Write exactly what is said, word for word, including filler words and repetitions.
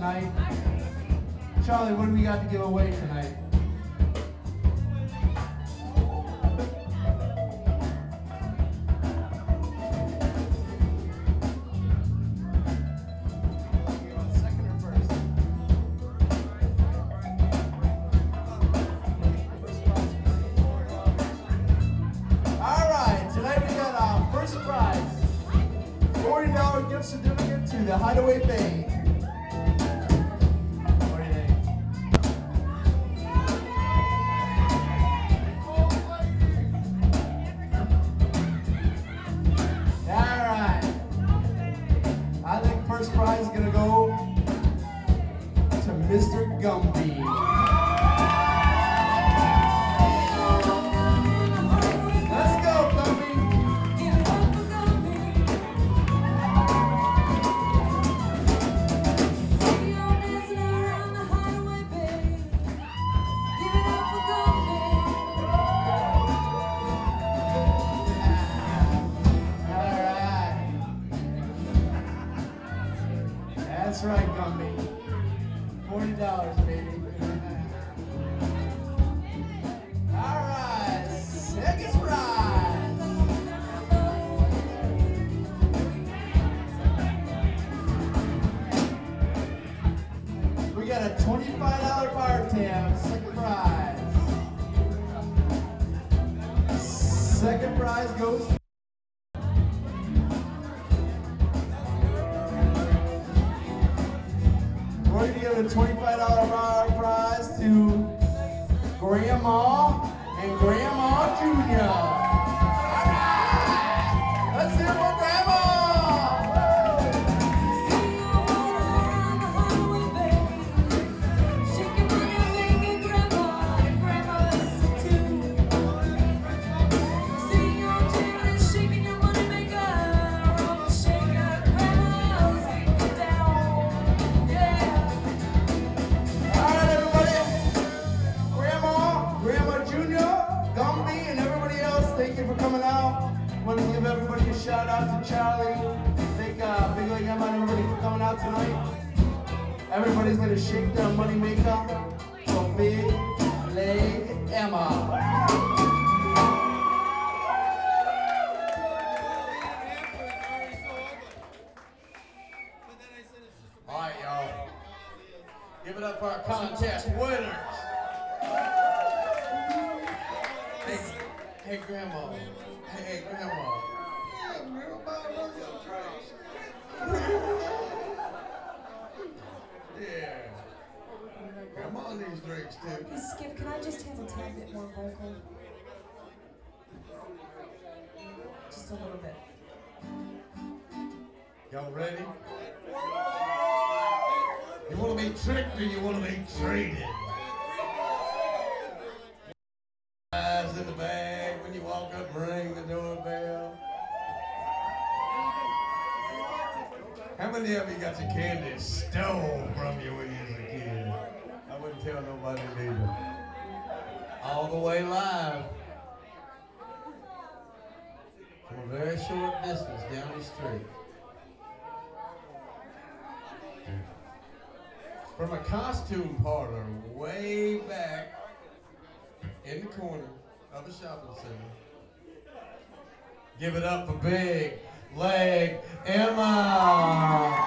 tonight. Charlie, what do we got to give away tonight? Gift certificate to the Hideaway Bay. What do you think? Alright. I think first prize is going to go to Mister Gumby. That's right, Gumby. Forty dollars, baby. All right, second prize. We got a twenty-five dollar bar tab. Second prize. Second prize goes. We're going to give a twenty-five dollar bar prize to Grandma and Grandma Junior All right! Let's hear it for Grandma! Thank you for coming out. I want to give everybody a shout out to Charlie. Thank uh, Big Leg Emma and everybody for coming out tonight. Everybody's going to shake their money maker for Big Leg Emma. All right, y'all. Give it up for our contest winners. Hey, hey, Grandma. Hey, hey, Grandma. Yeah, Grandma, what's your drinks? Yeah. Grandma needs drinks, too. Hey, Skip, can I just have a tad bit more vocal? Just a little bit. Y'all ready? You want to be tricked or you want to be treated? Eyes in the bag when you walk up and ring the doorbell. How many of you got your candy stolen from you when you was a kid? I wouldn't tell nobody neither. All the way live. From a very short distance down the street. From a costume parlor way back in the corner of a shopping center. Give it up for Big Leg Emma.